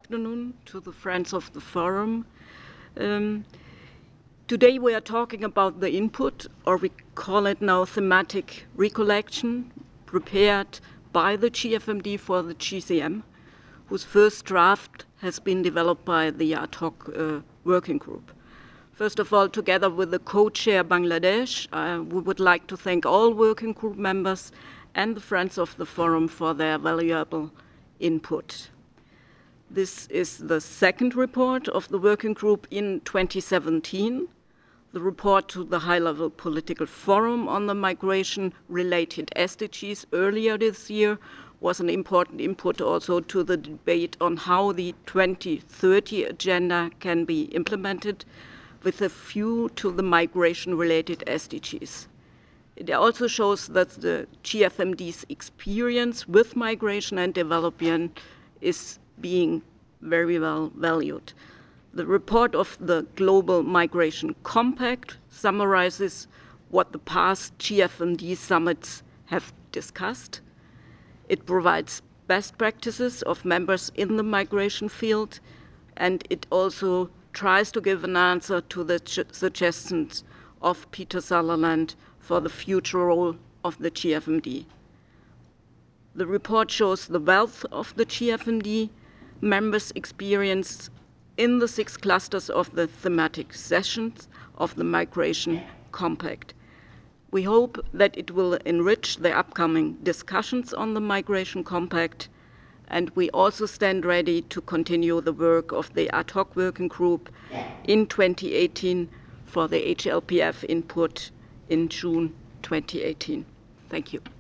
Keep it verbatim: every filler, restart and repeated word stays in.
afternoon to the friends of the forum. Um, today we are talking about the input, or we call it now thematic recollection, prepared by the G F M D for the G C M, whose first draft has been developed by the ad hoc uh, working group. First of all, together with the co-chair Bangladesh, uh, we would like to thank all working group members and the friends of the forum for their valuable input. This is the second report of the working group in twenty seventeen. The report to the high-level political forum on the migration-related S D Gs earlier this year was an important input also to the debate on how the twenty thirty agenda can be implemented with a view to the migration-related S D Gs. It also shows that the G F M D's experience with migration and development is being very well valued. The report of the Global Migration Compact summarizes what the past G F M D summits have discussed. It provides best practices of members in the migration field, and it also tries to give an answer to the suggestions of Peter Sutherland for the future role of the G F M D. The report shows the wealth of the G F M D members' experience in the six clusters of the thematic sessions of the Migration Compact. We hope that it will enrich the upcoming discussions on the Migration Compact, and we also stand ready to continue the work of the ad hoc working group in twenty eighteen for the H L P F input in June twenty eighteen. Thank you.